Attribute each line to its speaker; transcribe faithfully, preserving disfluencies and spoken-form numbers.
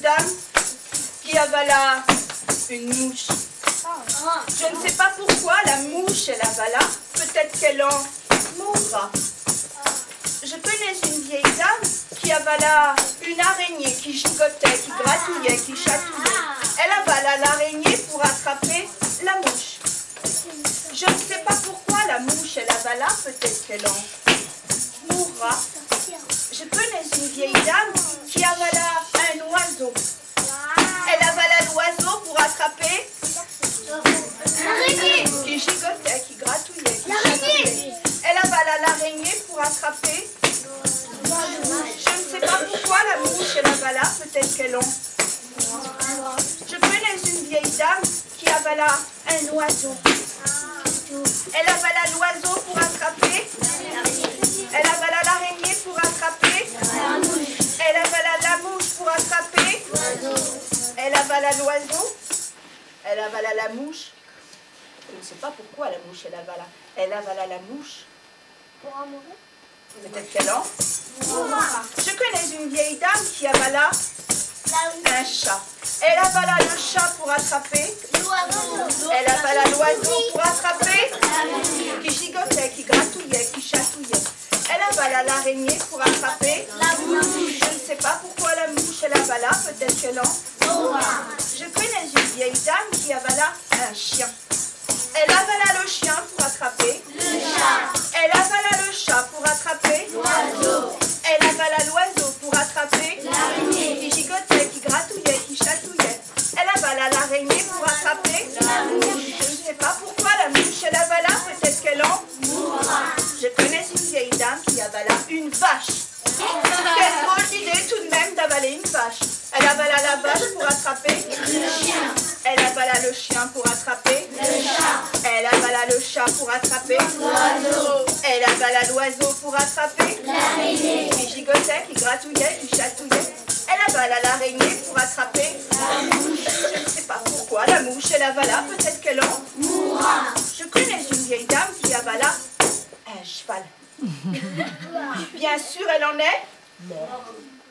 Speaker 1: dame qui avala une mouche. Je ne sais pas pourquoi la mouche, elle avala. Peut-être qu'elle en mourra. Je connais une vieille dame qui avala une araignée, qui gigotait, qui gratouillait, qui chatouillait. Elle avala l'araignée pour attraper la mouche. Je ne sais pas pourquoi la mouche, elle avala. Peut-être qu'elle en mourra. Je connais une vieille dame qui avala un oiseau. Elle avala l'oiseau pour attraper l'araignée qui gigotait, qui gratouillait, qui chatouillait. Elle avala l'araignée pour attraper. Je ne sais pas pourquoi la mouche, elle avala. Peut-être qu'elle en. Je connais une vieille dame qui avala un oiseau. Elle avala l'oiseau pour attraper. Elle avala l'araignée pour attraper. Elle avala la mouche pour attraper. Elle avala l'oiseau. Elle avala la mouche. Je ne sais pas pourquoi la mouche, elle avala. Elle avala la mouche. Peut-être qu'elle en. Je connais une vieille dame qui avala un chat. Elle avala le chat pour attraper. Elle avala l'oiseau pour attraper. Qui gigotait, qui gratouillait, qui chatouillait. Elle avala l'araignée pour attraper. Je ne sais pas pourquoi la mouche, elle avala. Peut-être qu'elle en. Je connais une vieille dame qui avala un chien. Elle avala le chien pour attraper. Elle avala le chat pour attraper. Elle avala l'oiseau pour attraper. Qui gigotait, qui gratouillait, qui chatouillait. Elle avala l'araignée pour attraper. Je ne sais pas pourquoi la mouche, elle avala. Peut-être qu'elle en. Je connais une vieille dame qui avala une vache. Quelle drôle d'idée tout de même d'avaler une vache. Elle avala la vache pour attraper le chien. Elle avala le chien pour attraper le chat. Elle avala le chat pour attraper l'oiseau. Elle avala l'oiseau pour attraper l'araignée. Qui gigotait, qui gratouillait, qui chatouillait. Elle avala l'araignée pour attraper la mouche. Je ne sais pas pourquoi la mouche, elle avala. Peut-être qu'elle en mourra. Je connais une vieille dame qui avala un cheval. Bien sûr, elle en est morte.